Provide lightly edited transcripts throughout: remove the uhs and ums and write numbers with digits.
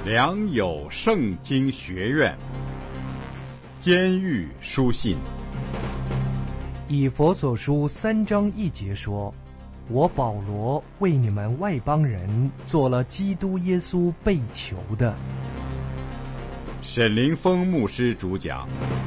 良友圣经学院，监狱书信。 以弗所书3章1节说：我保罗为你们外邦人做了基督耶稣被囚的。 沈凌峰牧师主讲。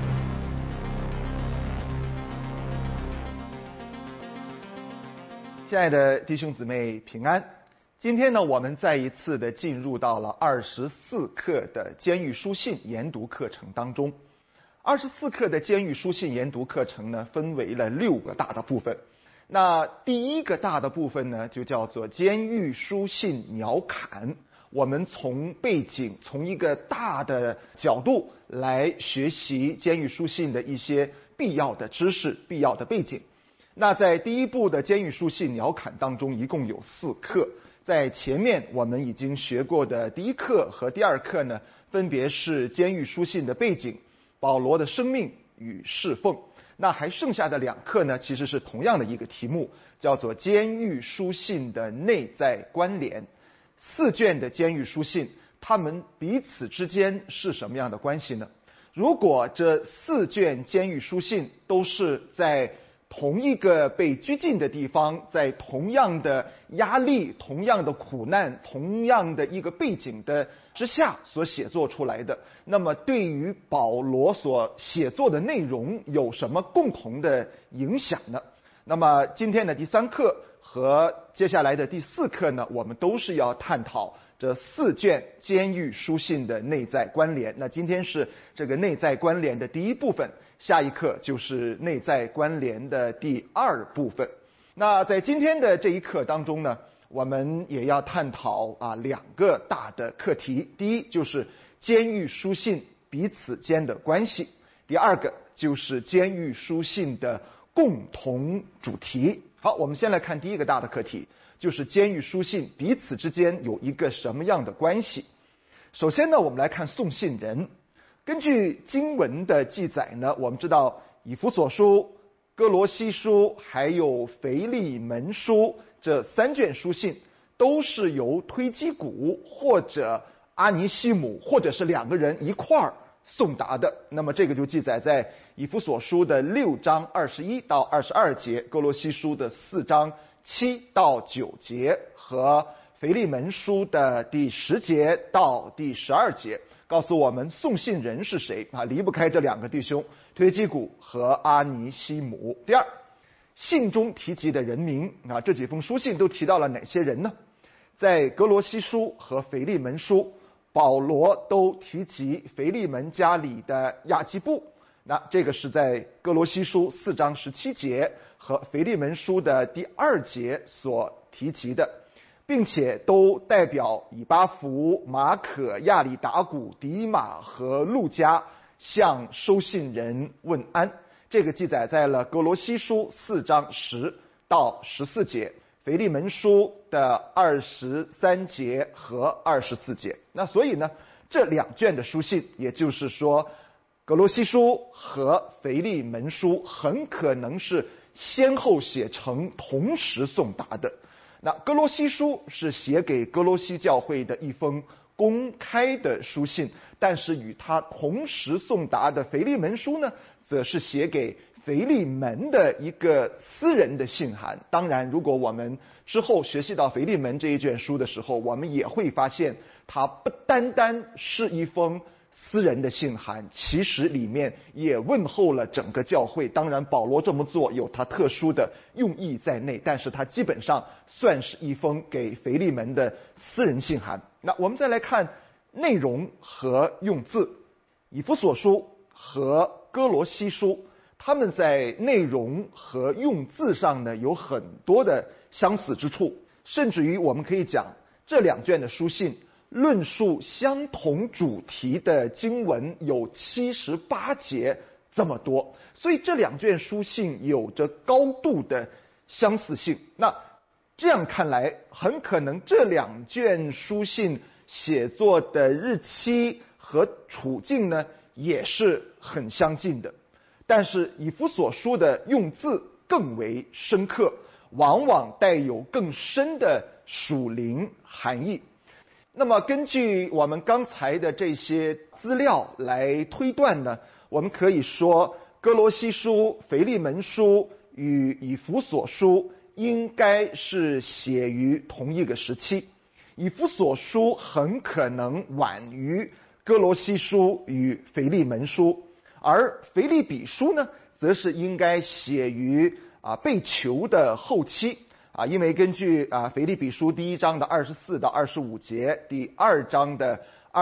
亲爱的弟兄姊妹平安。今天呢，我们再一次的进入到了24课的监狱书信研读课程当中。24课的监狱书信研读课程呢，分为了6个大的部分。那第一个大的部分呢，就叫做监狱书信鸟瞰。我们从背景，从一个大的角度来学习监狱书信的一些必要的知识、必要的背景。那在第一部的监狱书信鸟瞰当中，一共有4课。在前面我们已经学过的第1课和第2课呢，分别是监狱书信的背景、保罗的生命与侍奉。那还剩下的2课呢，其实是同样的一个题目，叫做监狱书信的内在关联。4卷的监狱书信，它们彼此之间是什么样的关系呢？如果这4卷监狱书信都是在同一个被拘禁的地方，在同样的压力、同样的苦难、同样的一个背景的之下所写作出来的，那么对于保罗所写作的内容有什么共同的影响呢？那么今天的第3课和接下来的第4课呢，我们都是要探讨这4卷监狱书信的内在关联。那今天是这个内在关联的第1部分，下一课就是内在关联的第2部分。那在今天的这一课当中呢，我们也要探讨2个大的课题。第一就是监狱书信彼此间的关系，第2个就是监狱书信的共同主题。好，我们先来看第一个大的课题，就是监狱书信彼此之间有一个什么样的关系。首先呢，我们来看送信人。根据经文的记载呢，我们知道以弗所书、哥罗西书还有腓利门书这3卷书信都是由推基古或者阿尼西姆或者是2个人一块儿送达的。那么这个就记载在以弗所书的6章21到22节，哥罗西书的4章7到9节和腓利门书的第10节到第12节，告诉我们送信人是谁离不开这2个弟兄，推基古和阿尼西姆。第二，信中提及的人名这几封书信都提到了哪些人呢？在哥罗西书和腓利门书，保罗都提及腓利门家里的亚基布，那这个是在哥罗西书4章17节和腓利门书的第2节所提及的，并且都代表以巴弗、马可、亚里达古、迪马和路加向收信人问安。这个记载在了哥罗西书4章10到14节，腓利门书的23节和24节。那所以呢，这2卷的书信，也就是说哥罗西书和腓利门书很可能是先后写成同时送达的。那哥罗西书是写给哥罗西教会的一封公开的书信，但是与他同时送达的腓利门书呢，则是写给腓利门的一个私人的信函。当然，如果我们之后学习到腓利门这一卷书的时候，我们也会发现它不单单是一封私人的信函，其实里面也问候了整个教会。当然保罗这么做有他特殊的用意在内，但是他基本上算是一封给腓利门的私人信函。那我们再来看内容和用字。以弗所书和哥罗西书，他们在内容和用字上呢有很多的相似之处，甚至于我们可以讲这2卷的书信论述相同主题的经文有78节这么多，所以这2卷书信有着高度的相似性。那这样看来，很可能这2卷书信写作的日期和处境呢也是很相近的。但是以弗所书的用字更为深刻，往往带有更深的属灵含义。 那么根据我们刚才的这些资料来推断呢，我们可以说哥罗西书、腓利门书与以弗所书应该是写于同一个时期。以弗所书很可能晚于哥罗西书与腓利门书，而腓立比书呢，则是应该写于被囚的后期。因为根据腓立比书第1章的24到25节，第2章的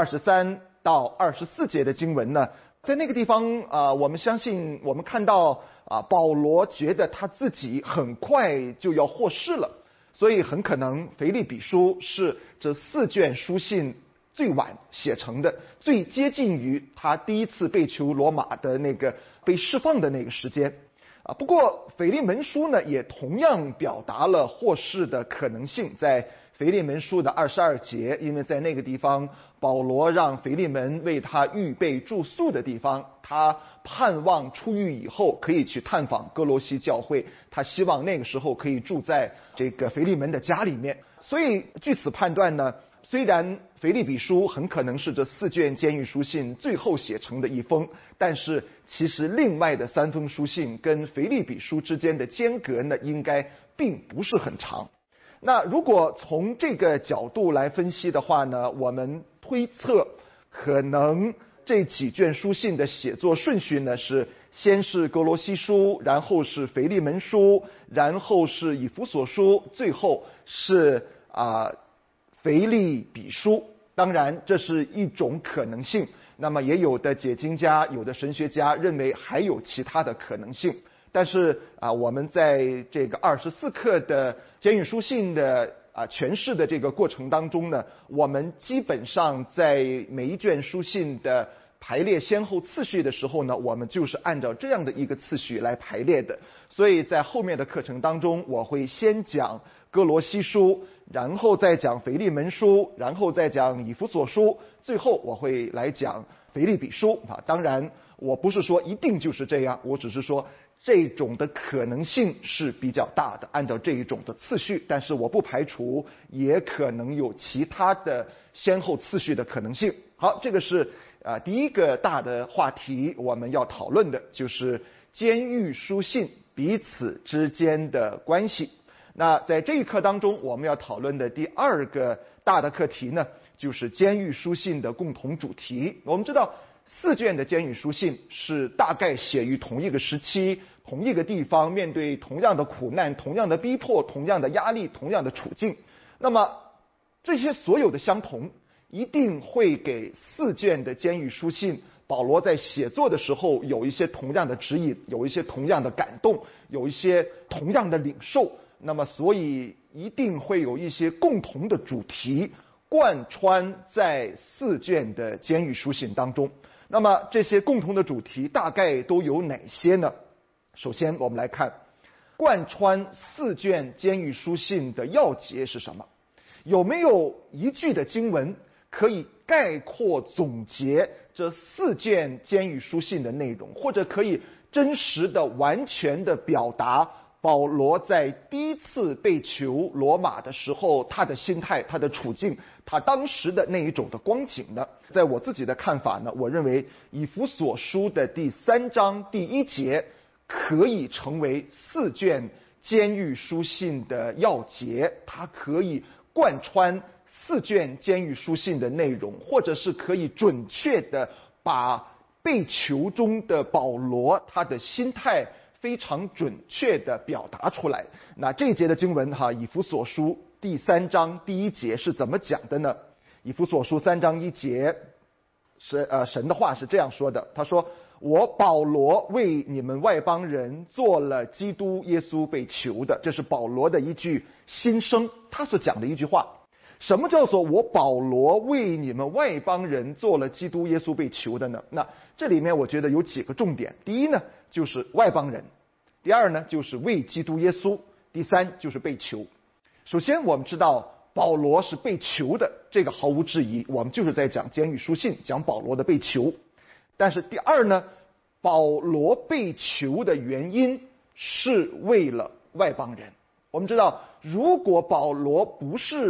23到24节的经文呢，在那个地方我们相信我们看到保罗觉得他自己很快就要获释了，所以很可能腓立比书是这4卷书信最晚写成的，最接近于他第一次被囚罗马的那个被释放的那个时间。不过腓利门书呢，也同样表达了获释的可能性。在腓利门书的22节，因为在那个地方保罗让腓利门为他预备住宿的地方，他盼望出狱以后可以去探访哥罗西教会，他希望那个时候可以住在这个腓利门的家里面。所以据此判断呢，虽然腓立比书很可能是这4卷监狱书信最后写成的一封，但是其实另外的3封书信跟腓立比书之间的间隔呢，应该并不是很长。那如果从这个角度来分析的话呢，我们推测可能这几卷书信的写作顺序呢，是先是哥罗西书，然后是腓利门书，然后是以弗所书，最后是腓立比书。当然这是一种可能性，那么也有的解经家、有的神学家认为还有其他的可能性。但是我们在这个24课的监狱书信的诠释的这个过程当中呢，我们基本上在每一卷书信的排列先后次序的时候呢，我们就是按照这样的一个次序来排列的。所以在后面的课程当中，我会先讲哥罗西书，然后再讲腓利门书，然后再讲以弗所书，最后我会来讲腓立比书。当然我不是说一定就是这样，我只是说这种的可能性是比较大的，按照这一种的次序，但是我不排除也可能有其他的先后次序的可能性。好，这个是第一个大的话题，我们要讨论的就是监狱书信彼此之间的关系。那在这一课当中，我们要讨论的第2个大的课题呢，就是监狱书信的共同主题。我们知道4卷的监狱书信是大概写于同一个时期、同一个地方，面对同样的苦难、同样的逼迫、同样的压力、同样的处境。那么这些所有的相同，一定会给4卷的监狱书信保罗在写作的时候有一些同样的指引，有一些同样的感动，有一些同样的领受。那么所以一定会有一些共同的主题贯穿在4卷的监狱书信当中。那么这些共同的主题大概都有哪些呢？首先我们来看贯穿4卷监狱书信的要节是什么？有没有一句的经文可以概括总结这4卷监狱书信的内容，或者可以真实的完全的表达保罗在第一次被囚罗马的时候他的心态、他的处境、他当时的那一种的光景呢？在我自己的看法呢，我认为以弗所书的第3章第1节可以成为4卷监狱书信的要节，它可以贯穿4卷监狱书信的内容，或者是可以准确的把被囚中的保罗他的心态非常准确的表达出来。那这一节的经文以弗所书第3章第1节是怎么讲的呢？以弗所书3章1节神的话是这样说的，他说：我保罗为你们外邦人做了基督耶稣被囚的。这是保罗的一句心声，他所讲的一句话。什么叫做我保罗为你们外邦人做了基督耶稣被囚的呢？那这里面我觉得有几个重点。第一呢，就是外邦人；第二呢，就是为基督耶稣；第三就是被囚。首先我们知道保罗是被囚的，这个毫无质疑，我们就是在讲监狱书信，讲保罗的被囚。但是第二呢，保罗被囚的原因是为了外邦人。我们知道，如果保罗不是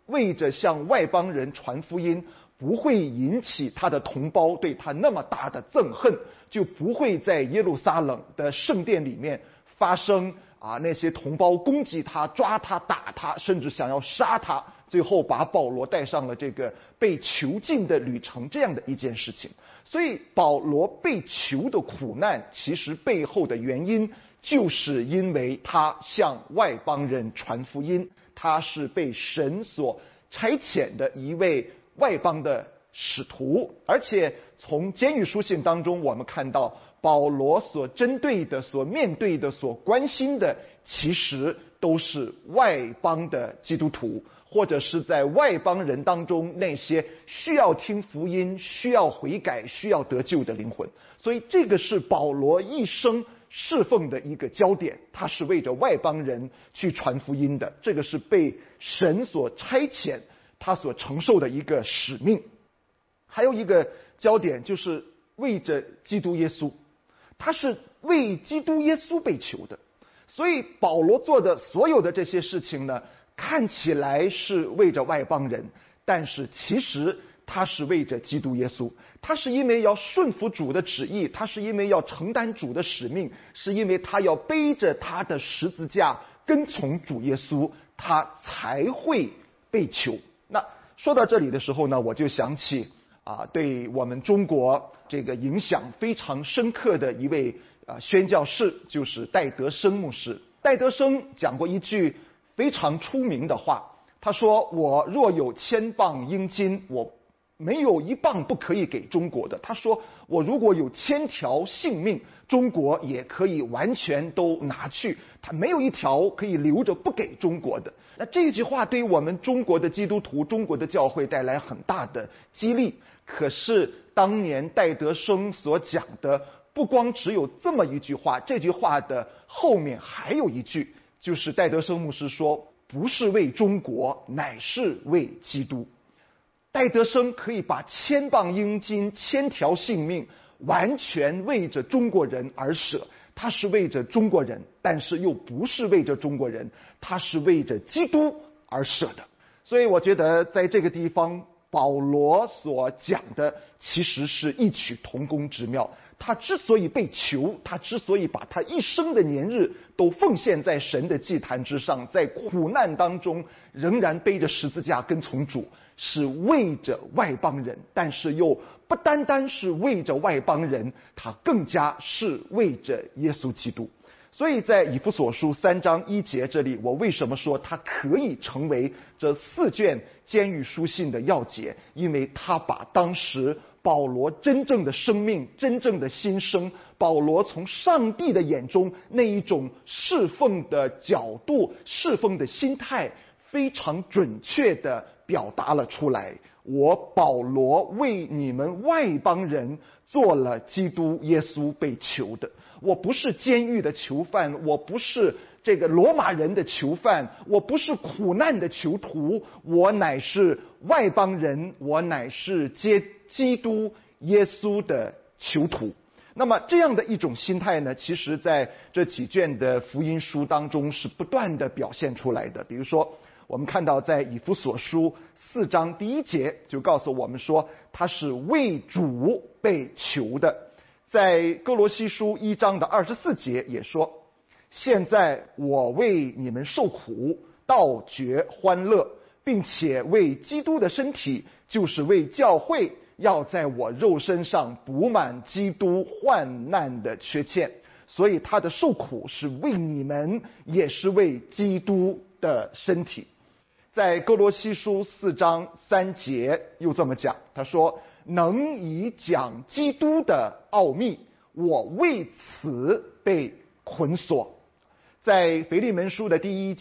为着向外邦人传福音，不会引起他的同胞对他那么大的憎恨，就不会在耶路撒冷的圣殿里面发生那些同胞攻击他、抓他、打他，甚至想要杀他，最后把保罗带上了这个被囚禁的旅程，这样的一件事情。所以保罗被囚的苦难，其实背后的原因就是因为他向外邦人传福音，他是被神所差遣的一位外邦的使徒。而且从监狱书信当中我们看到，保罗所针对的、所面对的、所关心的，其实都是外邦的基督徒，或者是在外邦人当中那些需要听福音、需要悔改、需要得救的灵魂。所以这个是保罗一生侍奉的一个焦点，他是为着外邦人去传福音的，这个是被神所差遣，他所承受的一个使命。还有一个焦点就是为着基督耶稣，他是为基督耶稣被囚的。所以保罗做的所有的这些事情呢，看起来是为着外邦人，但是其实他是为着基督耶稣，他是因为要顺服主的旨意，他是因为要承担主的使命，是因为他要背着他的十字架跟从主耶稣，他才会被囚。那说到这里的时候呢，我就想起对我们中国这个影响非常深刻的一位宣教士，就是戴德生牧师。戴德生讲过一句非常出名的话，他说：我若有1000磅英金，我没有1磅不可以给中国的。他说我如果有1000条性命，中国也可以完全都拿去，他没有一条可以留着不给中国的。那这句话对于我们中国的基督徒、中国的教会带来很大的激励。可是当年戴德生所讲的不光只有这么一句话，这句话的后面还有一句，就是戴德生牧师说，不是为中国，乃是为基督。戴德生可以把1000磅英金、1000条性命完全为着中国人而舍，他是为着中国人，但是又不是为着中国人，他是为着基督而舍的。所以我觉得在这个地方保罗所讲的其实是异曲同工之妙。他之所以被囚，他之所以把他一生的年日都奉献在神的祭坛之上，在苦难当中仍然背着十字架跟从主，是为着外邦人，但是又不单单是为着外邦人，他更加是为着耶稣基督。所以在以弗所书3章1节这里，我为什么说它可以成为这4卷监狱书信的要节？因为它把当时保罗真正的生命、真正的心声，保罗从上帝的眼中那一种侍奉的角度、侍奉的心态，非常准确地表达了出来。我保罗为你们外邦人做了基督耶稣被囚的。我不是监狱的囚犯，我不是这个罗马人的囚犯，我不是苦难的囚徒，我乃是外邦人，我乃是基督耶稣的囚徒。那么这样的一种心态呢，其实在这几卷的福音书当中是不断的表现出来的。比如说我们看到在以弗所书4章1节就告诉我们说，他是为主被囚的。在哥罗西书1章24节也说，现在我为你们受苦，倒觉欢乐，并且为基督的身体，就是为教会，要在我肉身上补满基督患难的缺欠。所以他的受苦是为你们，也是为基督的身体。在哥罗西书4章3节又这么讲，他说，能以讲基督的奥秘，我为此被捆锁。在腓利门书的第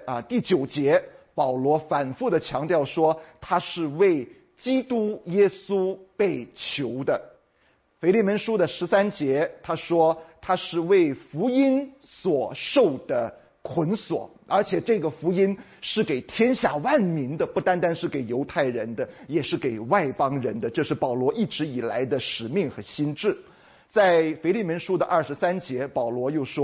9节，保罗反复的强调说，他是为基督耶稣被囚的。腓利门书的13节，他说他是为福音所受的捆锁，而且这个福音是给天下万民的，不单单是给犹太人的，也是给外邦人的，这是保罗一直以来的使命和心志。在腓利门书的23节，保罗又说，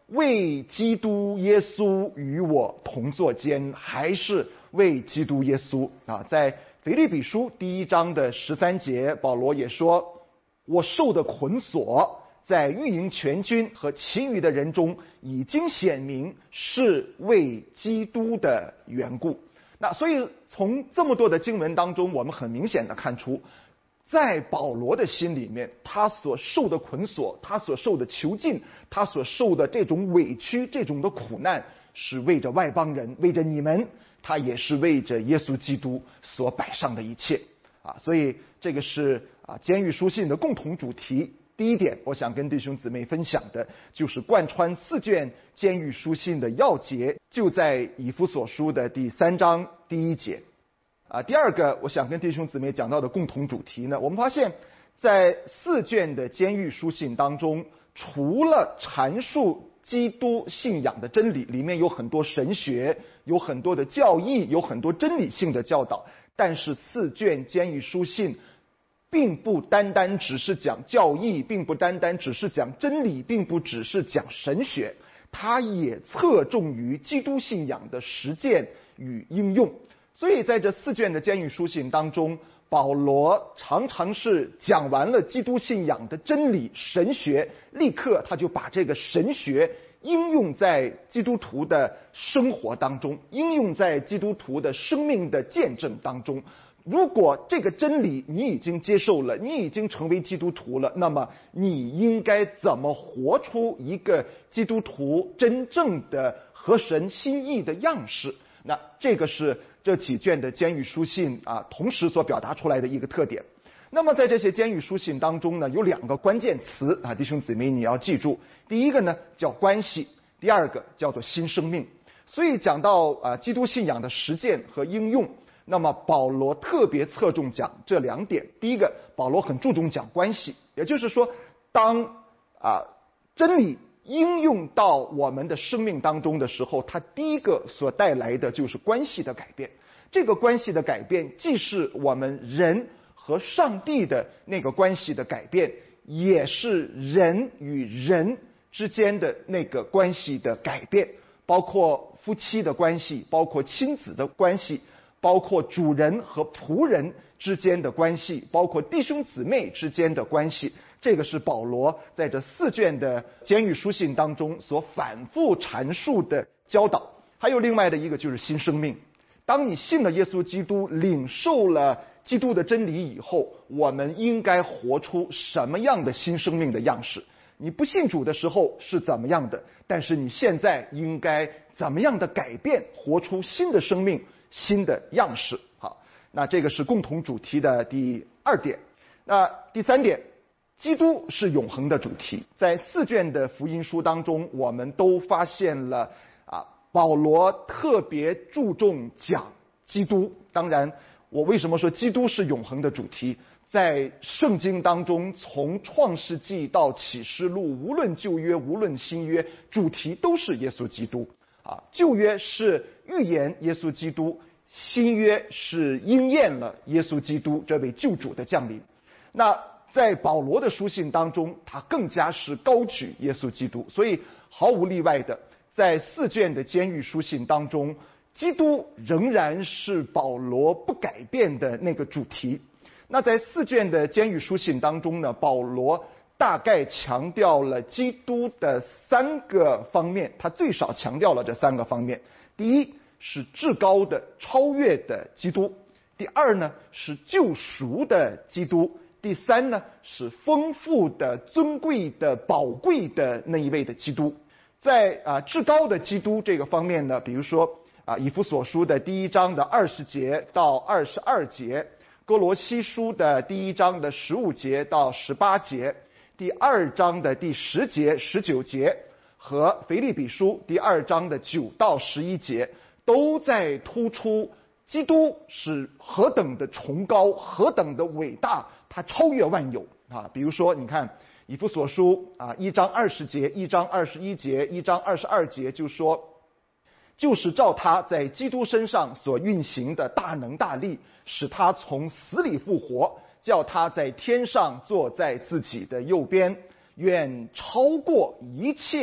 为基督耶稣与我同作监，还是为基督耶稣啊？在腓立比书第1章的13节，保罗也说，我受的捆锁在御营全军和其余的人中已经显明，是为基督的缘故。那所以从这么多的经文当中，我们很明显的看出，在保罗的心里面，他所受的捆锁，他所受的囚禁，他所受的这种委屈，这种的苦难，是为着外邦人，为着你们，他也是为着耶稣基督所摆上的一切啊。所以这个是监狱书信的共同主题。第一点，我想跟弟兄姊妹分享的就是贯穿4卷监狱书信的要节，就在以弗所书的第3章第1节。第二个，我想跟弟兄姊妹讲到的共同主题呢，我们发现，在4卷的监狱书信当中，除了阐述基督信仰的真理，里面有很多神学，有很多的教义，有很多真理性的教导，但是4卷监狱书信并不单单只是讲教义，并不单单只是讲真理，并不只是讲神学，它也侧重于基督信仰的实践与应用。所以在这4卷的监狱书信当中，保罗常常是讲完了基督信仰的真理神学，立刻他就把这个神学应用在基督徒的生活当中，应用在基督徒的生命的见证当中。如果这个真理你已经接受了，你已经成为基督徒了，那么你应该怎么活出一个基督徒真正的合神心意的样式？那这个是这几卷的监狱书信同时所表达出来的一个特点。那么在这些监狱书信当中呢，有2个关键词弟兄姊妹你要记住。第一个呢叫关系，第二个叫做新生命。所以讲到基督信仰的实践和应用，那么保罗特别侧重讲这2点。第一个，保罗很注重讲关系，也就是说，当真理应用到我们的生命当中的时候，它第一个所带来的就是关系的改变。这个关系的改变，既是我们人和上帝的那个关系的改变，也是人与人之间的那个关系的改变，包括夫妻的关系，包括亲子的关系，包括主人和仆人之间的关系，包括弟兄姊妹之间的关系。这个是保罗在这4卷的监狱书信当中所反复阐述的教导。还有另外的一个就是新生命。当你信了耶稣基督，领受了基督的真理以后，我们应该活出什么样的新生命的样式？你不信主的时候是怎么样的，但是你现在应该怎么样的改变，活出新的生命，新的样式。好，那这个是共同主题的第2点。那第3点，基督是永恒的主题。在4卷的福音书当中，我们都发现了保罗特别注重讲基督。当然，我为什么说基督是永恒的主题？在圣经当中，从创世纪到启示录，无论旧约无论新约，主题都是耶稣基督旧约是预言耶稣基督，新约是应验了耶稣基督这位救主的降临。那在保罗的书信当中，他更加是高举耶稣基督。所以毫无例外的，在4卷的监狱书信当中，基督仍然是保罗不改变的那个主题。那在4卷的监狱书信当中呢，保罗大概强调了基督的3个方面，他最少强调了这3个方面。第一是至高的超越的基督，第2呢是救赎的基督，第3呢是丰富的尊贵的宝贵的那一位的基督。在至高的基督这个方面呢，比如说以弗所书的第1章的20节到22节，哥罗西书的第1章的15节到18节，第2章的第10节19节，和腓立比书第2章的9到11节，都在突出基督是何等的崇高，何等的伟大，他超越万有比如说你看以弗所书1章20节、1章21节、1章22节就说，就是照他在基督身上所运行的大能大力，使他从死里复活，叫他在天上坐在自己的右边，愿超过一切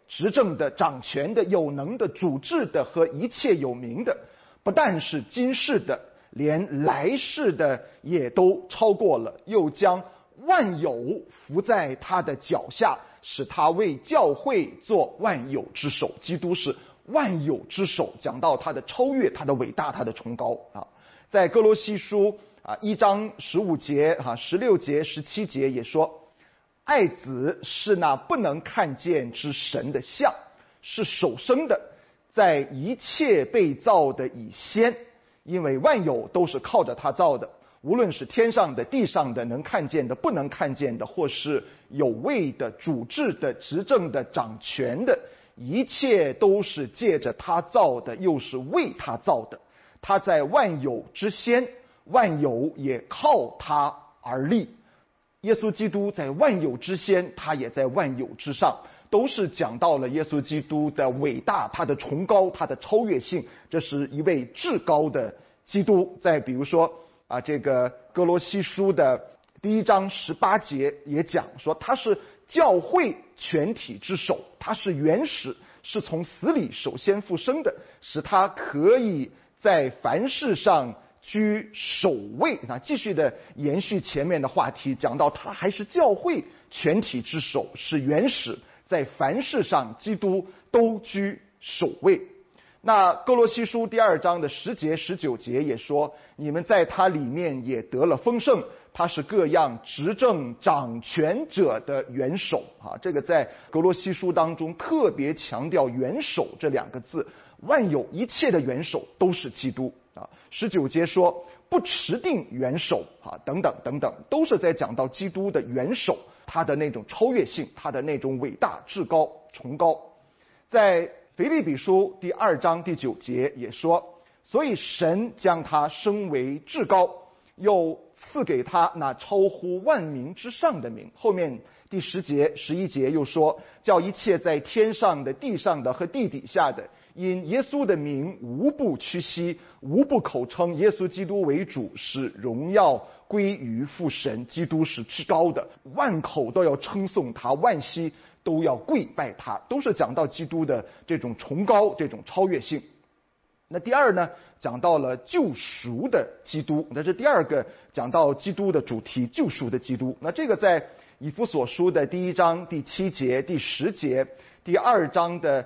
执政的、掌权的、有能的、主治的和一切有名的，不但是今世的，连来世的也都超过了，又将万有伏在他的脚下，使他为教会做万有之首。基督是万有之首，讲到他的超越、他的伟大、他的崇高啊。在哥罗西书1章15节、16节、17节也说，爱子是那不能看见之神的像，是首生的，在一切被造的以先，因为万有都是靠着他造的，无论是天上的、地上的，能看见的、不能看见的，或是有位的、主治的、执政的、掌权的，一切都是借着他造的，又是为他造的。他在万有之先，万有也靠他而立。耶稣基督在万有之先，他也在万有之上，都是讲到了耶稣基督的伟大、他的崇高、他的超越性。这是一位至高的基督。再比如说这个哥罗西书的1章18节也讲说，他是教会全体之首，他是原始，是从死里首先复生的，使他可以在凡事上居首位。继续的延续前面的话题，讲到他还是教会全体之首，是原始，在凡事上基督都居首位。那哥罗西书2章的10节、19节也说，你们在他里面也得了丰盛，他是各样执政掌权者的元首这个在哥罗西书当中特别强调元首这2个字，万有一切的元首都是基督19节说不持定元首等等等等，都是在讲到基督的元首，他的那种超越性，他的那种伟大、至高、崇高。在腓立比书2章9节也说，所以神将他升为至高，又赐给他那超乎万民之上的名。后面第10节、11节又说，叫一切在天上的、地上的和地底下的，因耶稣的名无不屈膝，无不口称耶稣基督为主，使荣耀归于父神。基督是至高的，万口都要称颂他，万膝都要跪拜他，都是讲到基督的这种崇高、这种超越性。那第二呢，讲到了救赎的基督，那是第二个讲到基督的主题，救赎的基督。那这个在以弗所书的1章7节、10节，第2章的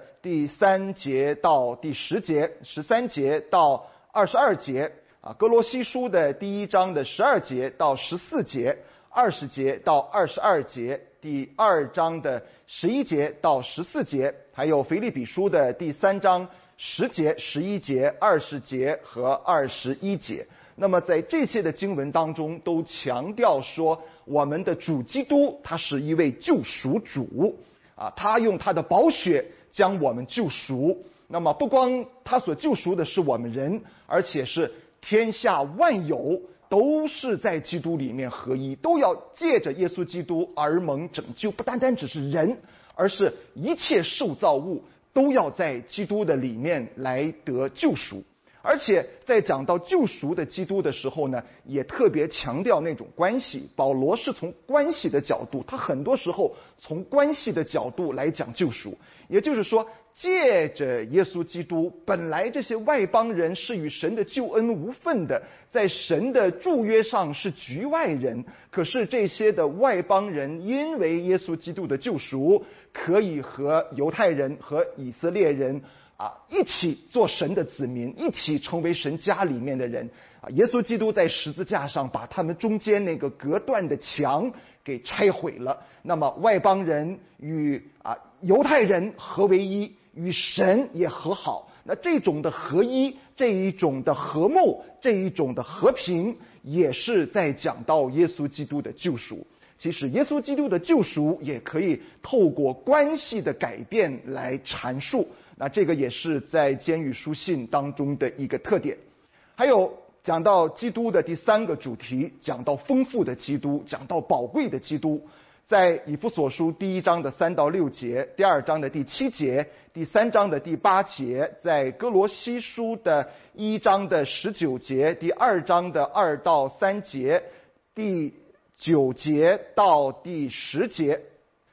3节到10节、13节到22节哥罗西书的1章的12节到14节、20节到22节，第2章的11节到14节，还有腓立比书的3章10节、11节、20节和21节。那么在这些的经文当中都强调说，我们的主基督他是一位救赎主他用他的宝血将我们救赎。那么不光他所救赎的是我们人，而且是天下万有都是在基督里面合一，都要借着耶稣基督而蒙拯救。不单单只是人，而是一切受造物都要在基督的里面来得救赎。而且在讲到救赎的基督的时候呢，也特别强调那种关系。保罗是从关系的角度，他很多时候从关系的角度来讲救赎。也就是说，借着耶稣基督，本来这些外邦人是与神的救恩无份的，在神的祝约上是局外人。可是这些的外邦人因为耶稣基督的救赎，可以和犹太人和以色列人一起做神的子民，一起成为神家里面的人耶稣基督在十字架上把他们中间那个隔断的墙给拆毁了。那么外邦人与犹太人合为一，与神也和好。那这种的合一，这一种的和睦，这一种的和平，也是在讲到耶稣基督的救赎。其实耶稣基督的救赎也可以透过关系的改变来阐述，那这个也是在监狱书信当中的一个特点。还有讲到基督的第3个主题，讲到丰富的基督，讲到宝贵的基督。在以弗所书1章的3到6节，第2章的7节，第3章的8节，在哥罗西书的1章的19节，第2章的2到3节，第9节到第10节。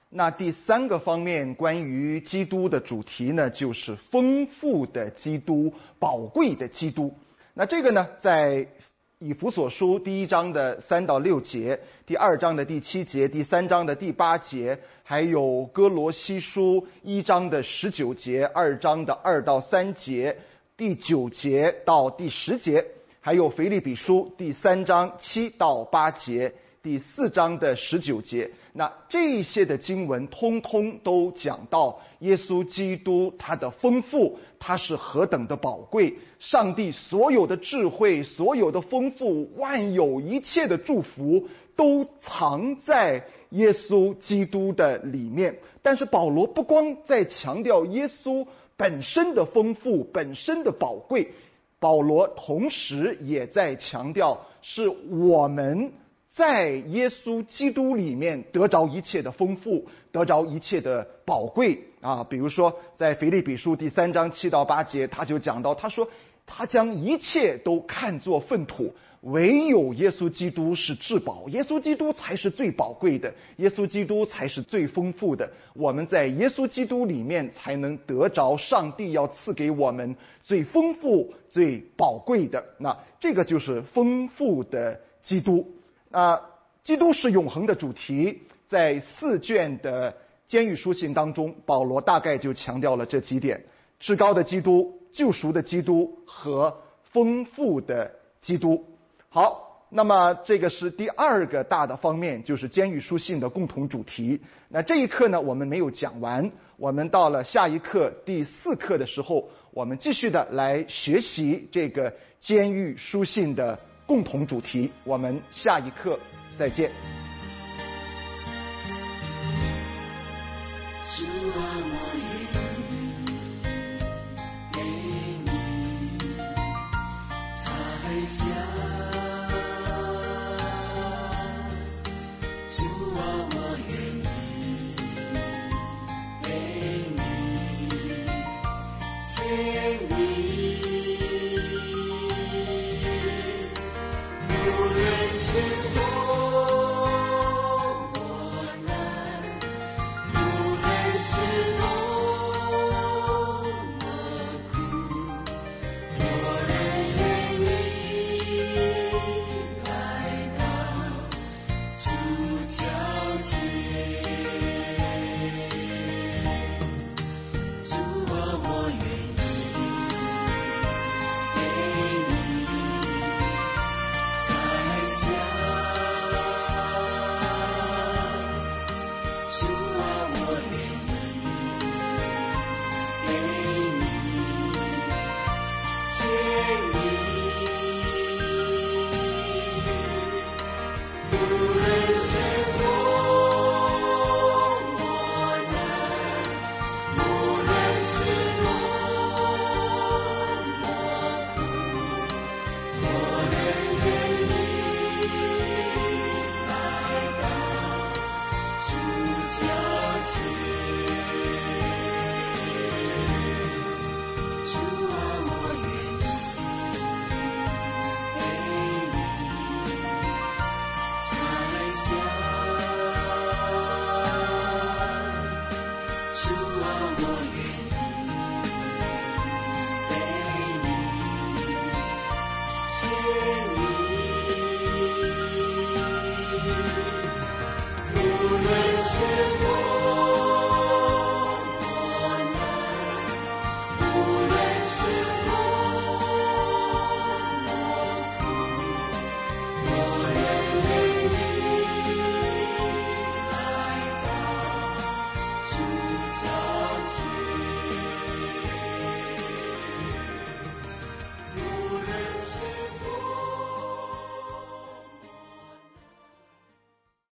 那第三个方面关于基督的主题呢，就是丰富的基督，宝贵的基督。那这个呢，在以弗所书第1章的3到6节，第2章的第7节，第3章的第8节，还有哥罗西书1章的19节，2章的2到3节，第9节到第10节，还有腓立比书第3章7到8节，第4章的19节。那这些的经文通通都讲到耶稣基督他的丰富，他是何等的宝贵，上帝所有的智慧，所有的丰富，万有一切的祝福都藏在耶稣基督的里面。但是保罗不光在强调耶稣本身的丰富，本身的宝贵，保罗同时也在强调是我们在耶稣基督里面得着一切的丰富，得着一切的宝贵啊。比如说在腓立比书第3章7到8节，他就讲到，他说他将一切都看作粪土，唯有耶稣基督是至宝，耶稣基督才是最宝贵的，耶稣基督才是最丰富的。我们在耶稣基督里面才能得着上帝要赐给我们最丰富最宝贵的。那这个就是丰富的基督。基督是永恒的主题，在4卷的监狱书信当中，保罗大概就强调了这几点：至高的基督、救赎的基督和丰富的基督。好，那么这个是第2个大的方面，就是监狱书信的共同主题。那这一课呢，我们没有讲完，我们到了下一课第4课的时候，我们继续的来学习这个监狱书信的共同主题。我们下一课再见。 主啊